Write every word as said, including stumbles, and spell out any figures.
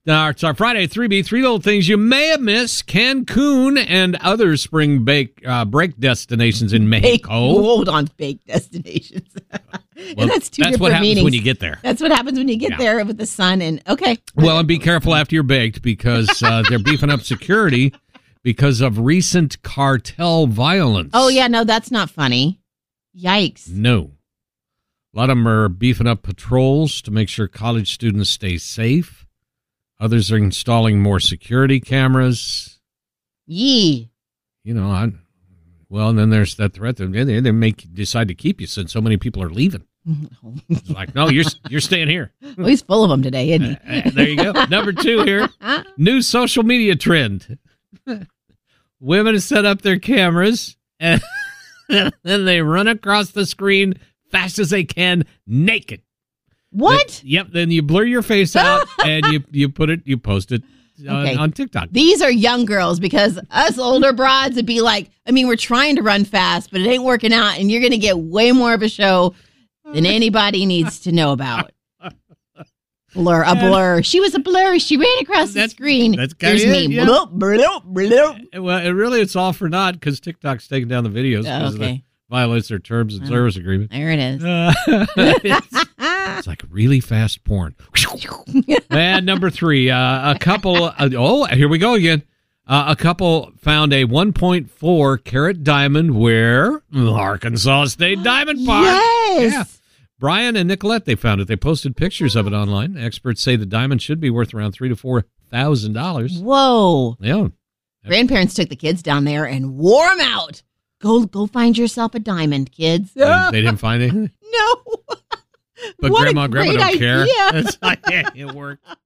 Uh, it's our Friday three B, three little things you may have missed. Cancun and other spring bake, uh, break destinations in Bake, Mexico. hold on, bake destinations. Well, and that's two that's different what happens meanings. when you get there. That's what happens when you get Yeah. there with the sun. And okay. Well, and be careful after you're baked because uh, they're beefing up security because of recent cartel violence. Oh, yeah, no, that's not funny. Yikes. No. A lot of them are beefing up patrols to make sure college students stay safe. Others are installing more security cameras. Yee. You know, I, well, and then there's that threat that they, they may decide to keep you since so many people are leaving. It's like, no, you're you're staying here. Well, he's full of them today, isn't he? Uh, uh, there you go. Number two here. New social media trend. Women set up their cameras and then they run across the screen fast as they can, naked. What? Then, yep. Then you blur your face out and you, you put it, you post it on, Okay. on TikTok. These are young girls because us older broads would be like, I mean, we're trying to run fast, but it ain't working out, and you're going to get way more of a show than anybody needs to know about. Blur, a blur. She was a blur. She ran across the That's- screen. that's kinda Here's me. it, yeah. Bloop, bloop, bloop. Well, it really, it's all for naught because TikTok's taking down the videos because Oh, of the okay. violates their terms and service agreement. There it is. Uh, it's, it's like really fast porn. And number three, uh, a couple. Uh, oh, here we go again. Uh, a couple found a one point four carat diamond where Arkansas State Diamond Park. Yes. Yeah. Brian and Nicolette, they found it. They posted pictures of it online. Experts say the diamond should be worth around three to four thousand dollars. Whoa. Yeah. Grandparents took the kids down there and wore them out. Go, go find yourself a diamond, kids. They, they didn't find anything. No. But What a grandma, grandma great don't care. idea. It's like, yeah, it worked.